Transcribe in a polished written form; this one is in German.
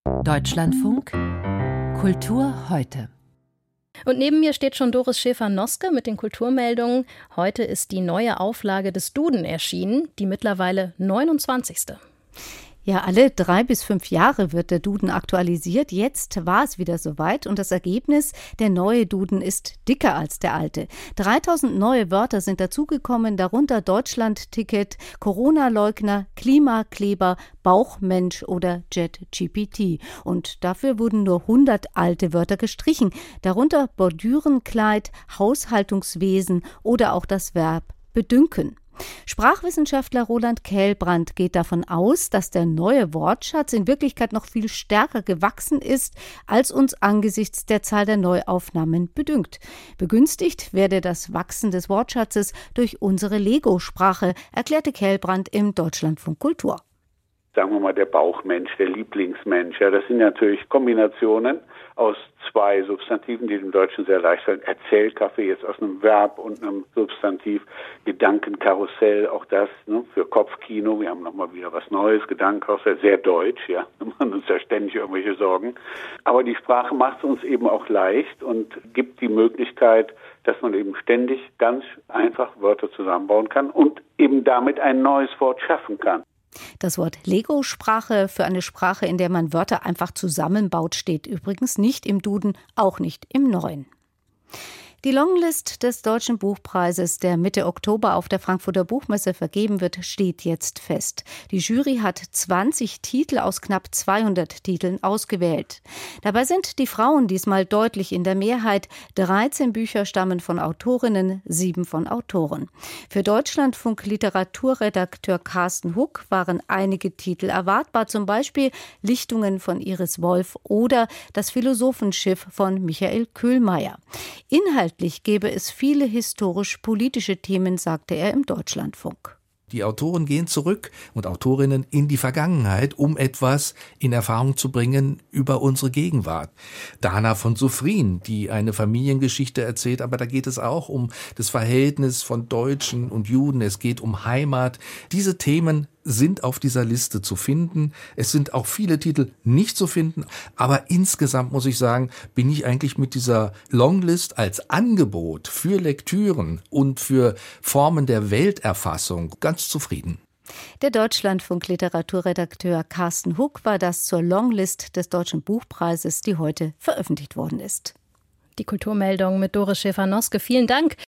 Deutschlandfunk Kultur heute. Und neben mir steht schon Doris Schäfer-Noske mit den Kulturmeldungen. Heute ist die neue Auflage des Duden erschienen, die mittlerweile 29. Ja, alle 3 bis 5 Jahre wird der Duden aktualisiert. Jetzt war es wieder soweit und das Ergebnis, der neue Duden ist dicker als der alte. 3000 neue Wörter sind dazugekommen, darunter Deutschland-Ticket, Corona-Leugner, Klimakleber, Bauchmensch oder JetGPT. Und dafür wurden nur 100 alte Wörter gestrichen, darunter Bordürenkleid, Haushaltungswesen oder auch das Verb bedünken. Sprachwissenschaftler Roland Kehlbrand geht davon aus, dass der neue Wortschatz in Wirklichkeit noch viel stärker gewachsen ist, als uns angesichts der Zahl der Neuaufnahmen bedünkt. Begünstigt werde das Wachsen des Wortschatzes durch unsere Lego-Sprache, erklärte Kehlbrand im Deutschlandfunk Kultur. Sagen wir mal, der Bauchmensch, der Lieblingsmensch. Ja, das sind natürlich Kombinationen aus 2 Substantiven, die dem Deutschen sehr leicht fallen. Erzählkaffee jetzt aus einem Verb und einem Substantiv. Gedankenkarussell, auch das für Kopfkino. Wir haben nochmal wieder was Neues. Gedankenkarussell, sehr deutsch, ja. Wir machen uns ja ständig irgendwelche Sorgen. Aber die Sprache macht es uns eben auch leicht und gibt die Möglichkeit, dass man eben ständig ganz einfach Wörter zusammenbauen kann und eben damit ein neues Wort schaffen kann. Das Wort Lego-Sprache für eine Sprache, in der man Wörter einfach zusammenbaut, steht übrigens nicht im Duden, auch nicht im Neuen. Die Longlist des Deutschen Buchpreises, der Mitte Oktober auf der Frankfurter Buchmesse vergeben wird, steht jetzt fest. Die Jury hat 20 Titel aus knapp 200 Titeln ausgewählt. Dabei sind die Frauen diesmal deutlich in der Mehrheit. 13 Bücher stammen von Autorinnen, 7 von Autoren. Für Deutschlandfunk Literaturredakteur Carsten Huck waren einige Titel erwartbar, zum Beispiel Lichtungen von Iris Wolf oder Das Philosophenschiff von Michael Köhlmeier. Inhaltlich gäbe es viele historisch-politische Themen, sagte er im Deutschlandfunk. Die Autoren gehen zurück und Autorinnen in die Vergangenheit, um etwas in Erfahrung zu bringen über unsere Gegenwart. Dana von Sophrin, die eine Familiengeschichte erzählt, aber da geht es auch um das Verhältnis von Deutschen und Juden, es geht um Heimat. Diese Themen sind auf dieser Liste zu finden. Es sind auch viele Titel nicht zu finden, aber insgesamt muss ich sagen, bin ich eigentlich mit dieser Longlist als Angebot für Lektüren und für Formen der Welterfassung ganz zufrieden. Der Deutschlandfunk-Literaturredakteur Carsten Huck war das zur Longlist des Deutschen Buchpreises, die heute veröffentlicht worden ist. Die Kulturmeldung mit Doris Schäfer-Noske. Vielen Dank.